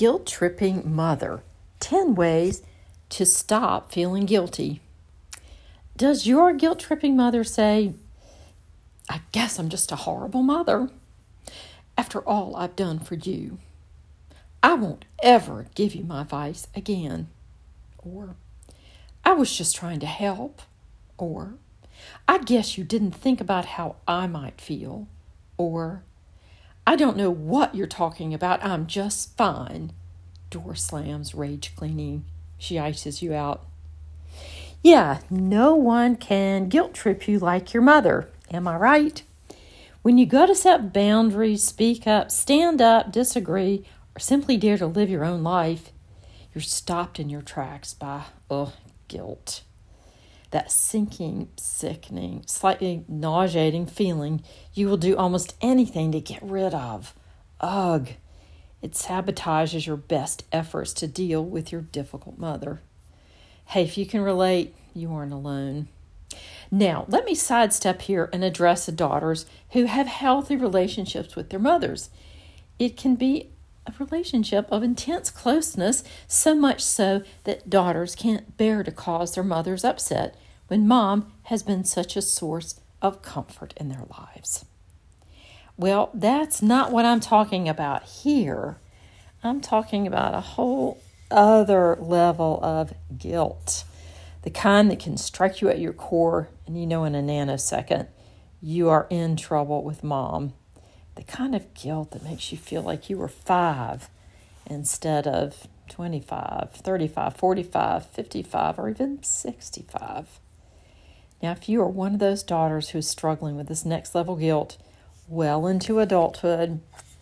Guilt-tripping mother. 10 ways to stop feeling guilty. Does your guilt-tripping mother say, I guess I'm just a horrible mother after all I've done for you? I won't ever give you my advice again. Or, I was just trying to help. Or, I guess you didn't think about how I might feel. Or, I don't know what you're talking about. I'm just fine. Door slams, rage cleaning. She ices you out. Yeah, no one can guilt trip you like your mother. Am I right? When you go to set boundaries, speak up, stand up, disagree, or simply dare to live your own life, you're stopped in your tracks by, guilt. That sinking, sickening, slightly nauseating feeling you will do almost anything to get rid of. Ugh. It sabotages your best efforts to deal with your difficult mother. Hey, if you can relate, you aren't alone. Now, let me sidestep here and address the daughters who have healthy relationships with their mothers. It can be a relationship of intense closeness, so much so that daughters can't bear to cause their mothers upset when mom has been such a source of comfort in their lives. Well, that's not what I'm talking about here. I'm talking about a whole other level of guilt, the kind that can strike you at your core, and you know in a nanosecond you are in trouble with mom. The kind of guilt that makes you feel like you were 5 instead of 25, 35, 45, 55, or even 65. Now, if you are one of those daughters who is struggling with this next level guilt well into adulthood,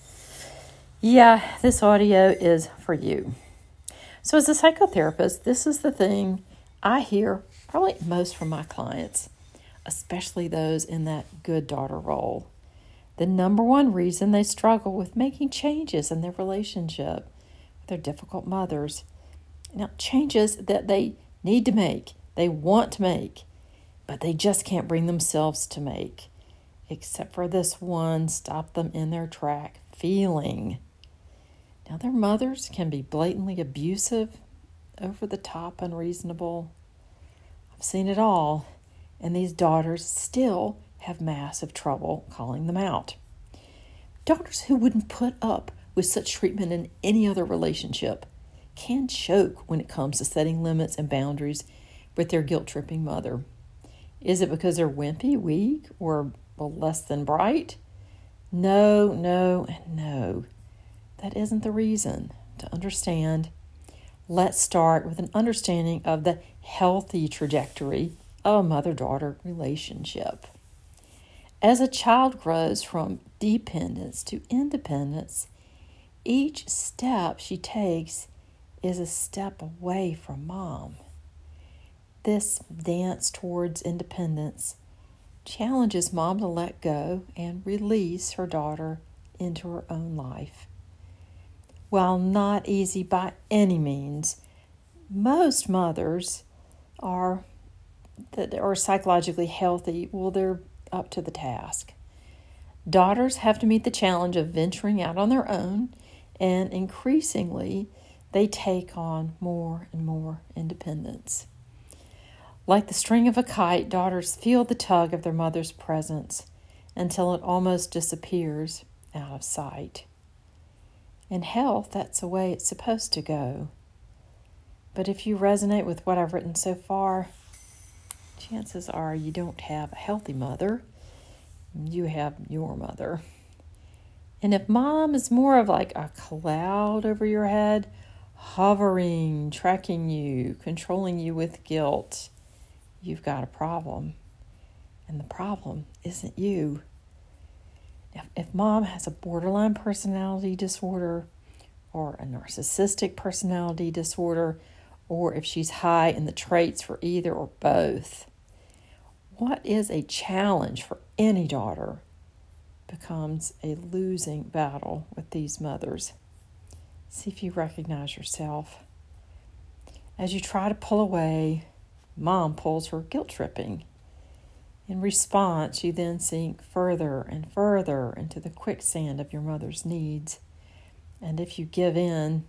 yeah, this audio is for you. So as a psychotherapist, this is the thing I hear probably most from my clients, especially those in that good daughter role. The number one reason they struggle with making changes in their relationship with their difficult mothers. Now, changes that they need to make, they want to make, but they just can't bring themselves to make, except for this one stop them in their track feeling. Now, their mothers can be blatantly abusive, over the top, unreasonable. I've seen it all, and these daughters still have massive trouble calling them out. Daughters who wouldn't put up with such treatment in any other relationship can choke when it comes to setting limits and boundaries with their guilt-tripping mother. Is it because they're wimpy, weak, or less than bright? No, and no. That isn't the reason. To understand, let's start with an understanding of the healthy trajectory of a mother-daughter relationship. As a child grows from dependence to independence, each step she takes is a step away from mom. This dance towards independence challenges mom to let go and release her daughter into her own life. While not easy by any means, most mothers that are psychologically healthy, they're up to the task. Daughters have to meet the challenge of venturing out on their own, and increasingly they take on more and more independence. Like the string of a kite, daughters feel the tug of their mother's presence until it almost disappears out of sight. In health, that's the way it's supposed to go. But if you resonate with what I've written so far, chances are you don't have a healthy mother. You have your mother. And if mom is more of like a cloud over your head, hovering, tracking you, controlling you with guilt, you've got a problem. And the problem isn't you. If mom has a borderline personality disorder or a narcissistic personality disorder, or if she's high in the traits for either or both, what is a challenge for any daughter becomes a losing battle with these mothers. See if you recognize yourself. As you try to pull away, mom pulls her guilt tripping. In response, you then sink further and further into the quicksand of your mother's needs. And if you give in,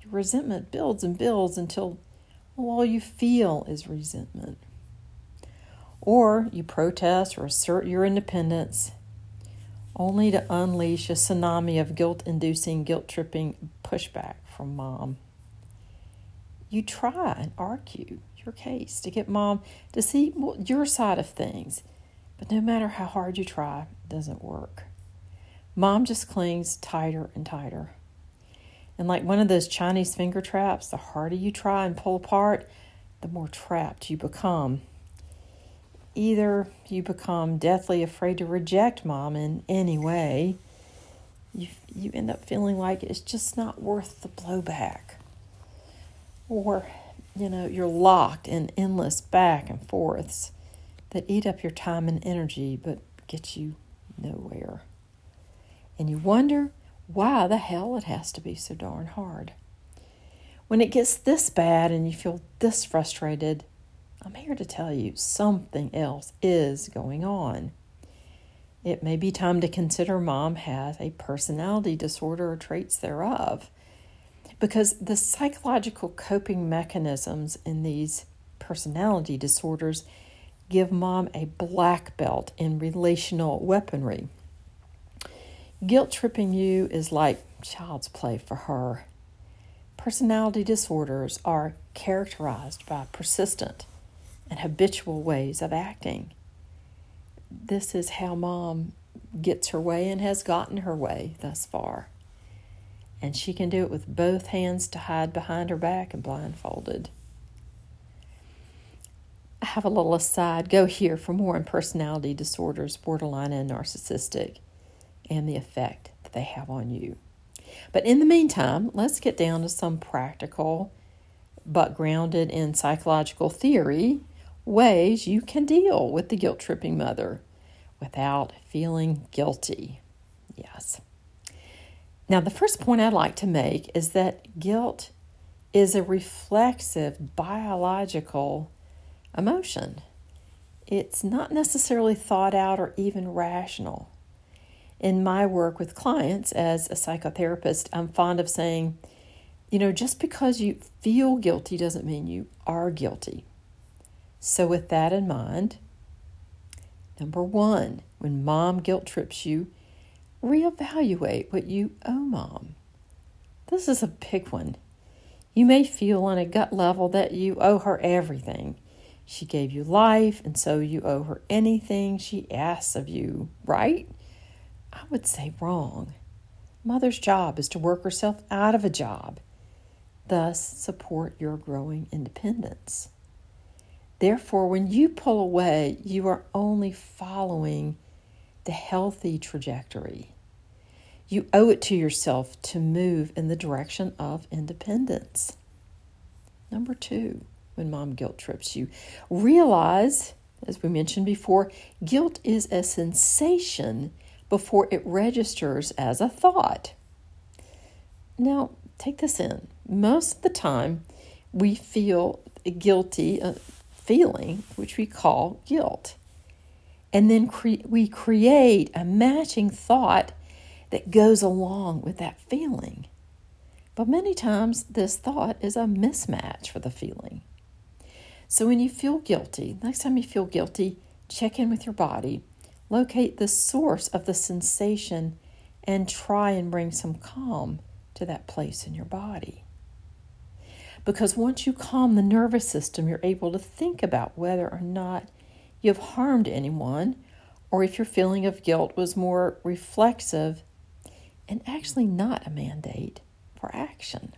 Your resentment builds and builds until all you feel is resentment. Or you protest or assert your independence, only to unleash a tsunami of guilt-inducing, guilt-tripping pushback from mom. You try and argue your case to get mom to see your side of things, but no matter how hard you try, it doesn't work. Mom just clings tighter and tighter. And like one of those Chinese finger traps, the harder you try and pull apart, the more trapped you become. Either you become deathly afraid to reject mom in any way, you end up feeling like it's just not worth the blowback. Or, you're locked in endless back and forths that eat up your time and energy but get you nowhere. And you wonder why the hell it has to be so darn hard. When it gets this bad and you feel this frustrated, I'm here to tell you something else is going on. It may be time to consider mom has a personality disorder or traits thereof, because the psychological coping mechanisms in these personality disorders give mom a black belt in relational weaponry. Guilt tripping you is like child's play for her. Personality disorders are characterized by persistent and habitual ways of acting. This is how mom gets her way and has gotten her way thus far. And she can do it with both hands to hide behind her back and blindfolded. I have a little aside. Go here for more on personality disorders, borderline and narcissistic, and the effect that they have on you. But in the meantime, let's get down to some practical, but grounded in psychological theory, ways you can deal with the guilt-tripping mother without feeling guilty. Yes. Now, the first point I'd like to make is that guilt is a reflexive biological emotion. It's not necessarily thought out or even rational. In my work with clients as a psychotherapist, I'm fond of saying, just because you feel guilty doesn't mean you are guilty. So with that in mind, number one, when mom guilt trips you, reevaluate what you owe mom. This is a big one. You may feel on a gut level that you owe her everything. She gave you life, and so you owe her anything she asks of you, right? I would say wrong. Mother's job is to work herself out of a job, thus support your growing independence. Therefore, when you pull away, you are only following the healthy trajectory. You owe it to yourself to move in the direction of independence. Number two, when mom guilt trips you, realize, as we mentioned before, guilt is a sensation before it registers as a thought. Now, take this in. Most of the time, we feel guilty, feeling, which we call guilt. And then we create a matching thought that goes along with that feeling. But many times, this thought is a mismatch for the feeling. So when you feel guilty, next time you feel guilty, check in with your body, locate the source of the sensation, and try and bring some calm to that place in your body. Because once you calm the nervous system, you're able to think about whether or not you've harmed anyone, or if your feeling of guilt was more reflexive and actually not a mandate for action.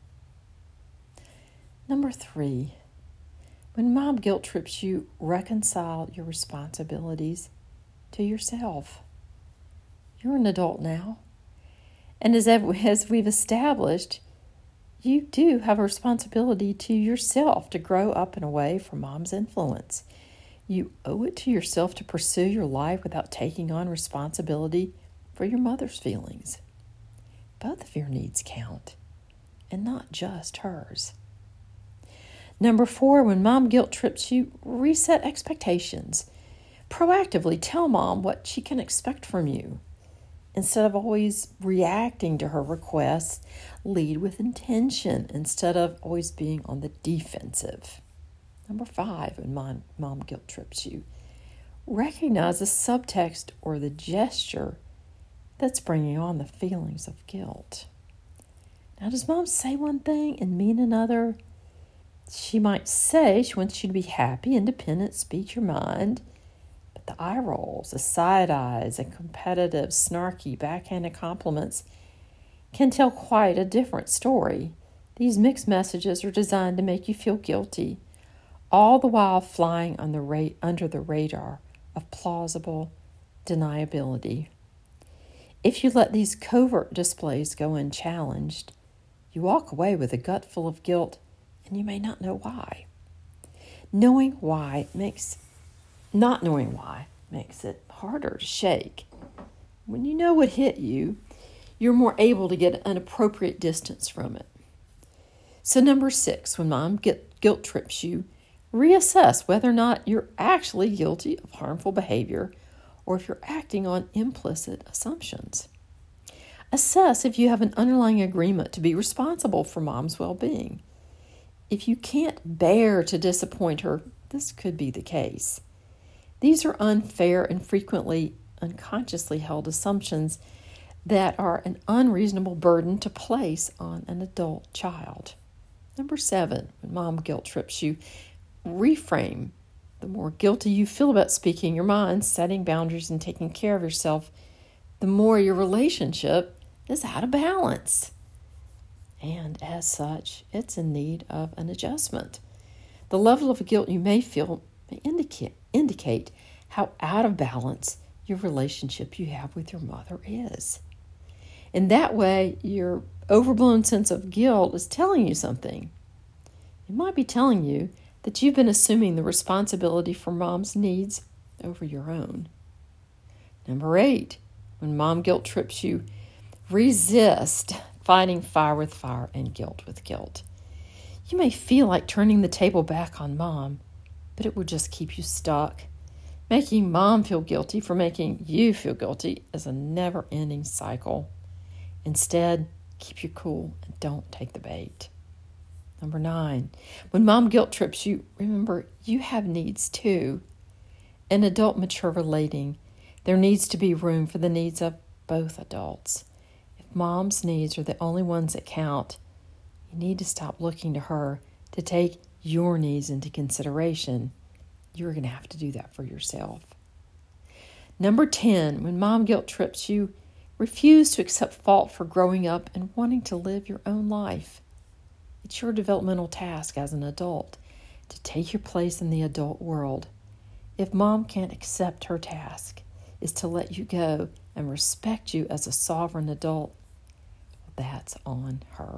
Number three, when mom guilt trips you, reconcile your responsibilities to yourself. You're an adult now. And as we've established, you do have a responsibility to yourself to grow up and away from mom's influence. You owe it to yourself to pursue your life without taking on responsibility for your mother's feelings. Both of your needs count, and not just hers. Number four, when mom guilt trips you, reset expectations. Proactively tell mom what she can expect from you. Instead of always reacting to her requests, lead with intention instead of always being on the defensive. Number 5, when mom guilt trips you, recognize the subtext or the gesture that's bringing on the feelings of guilt. Now, does mom say one thing and mean another? She might say she wants you to be happy, independent, speak your mind, but the eye rolls, the side eyes, and competitive, snarky, backhanded compliments can tell quite a different story. These mixed messages are designed to make you feel guilty, all the while flying on under the radar of plausible deniability. If you let these covert displays go unchallenged, you walk away with a gut full of guilt, and you may not know why. Not knowing why makes it harder to shake. When you know what hit you, you're more able to get an appropriate distance from it. So number 6, when mom guilt trips you, reassess whether or not you're actually guilty of harmful behavior or if you're acting on implicit assumptions. Assess if you have an underlying agreement to be responsible for mom's well-being. If you can't bear to disappoint her, this could be the case. These are unfair and frequently unconsciously held assumptions that are an unreasonable burden to place on an adult child. Number 7, when mom guilt trips you, reframe. The more guilty you feel about speaking your mind, setting boundaries, and taking care of yourself, the more your relationship is out of balance. And as such, it's in need of an adjustment. The level of guilt you may feel may indicate how out of balance your relationship you have with your mother is. In that way, your overblown sense of guilt is telling you something. It might be telling you that you've been assuming the responsibility for mom's needs over your own. Number 8, when mom guilt trips you, resist fighting fire with fire and guilt with guilt. You may feel like turning the table back on mom, but it will just keep you stuck. Making mom feel guilty for making you feel guilty is a never-ending cycle. Instead, keep your cool and don't take the bait. Number 9, when mom guilt trips you, remember you have needs too. In adult mature relating, there needs to be room for the needs of both adults. If mom's needs are the only ones that count, you need to stop looking to her to take your needs into consideration. You're going to have to do that for yourself. Number 10, when mom guilt trips you, refuse to accept fault for growing up and wanting to live your own life. It's your developmental task as an adult to take your place in the adult world. If mom can't accept her task is to let you go and respect you as a sovereign adult, that's on her.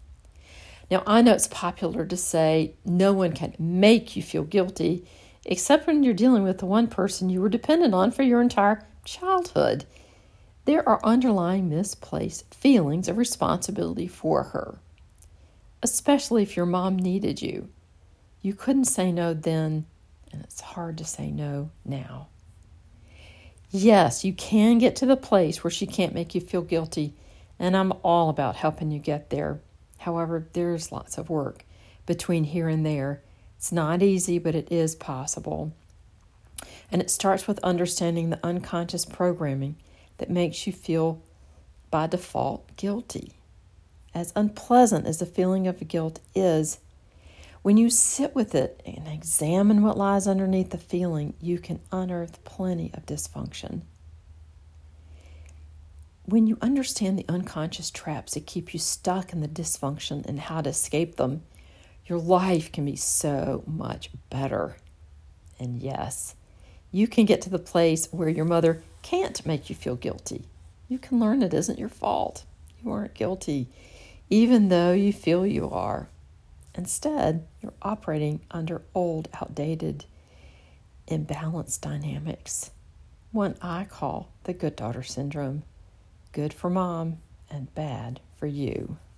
Now, I know it's popular to say no one can make you feel guilty except when you're dealing with the one person you were dependent on for your entire childhood. There are underlying misplaced feelings of responsibility for her, especially if your mom needed you. You couldn't say no then, and it's hard to say no now. Yes, you can get to the place where she can't make you feel guilty, and I'm all about helping you get there. However, there's lots of work between here and there. It's not easy, but it is possible. And it starts with understanding the unconscious programming that makes you feel, by default, guilty. As unpleasant as the feeling of guilt is, when you sit with it and examine what lies underneath the feeling, you can unearth plenty of dysfunction. When you understand the unconscious traps that keep you stuck in the dysfunction and how to escape them, your life can be so much better. And yes, you can get to the place where your mother can't make you feel guilty. You can learn it isn't your fault. You aren't guilty, even though you feel you are. Instead, you're operating under old, outdated, imbalanced dynamics. One I call the good daughter syndrome. Good for mom and bad for you.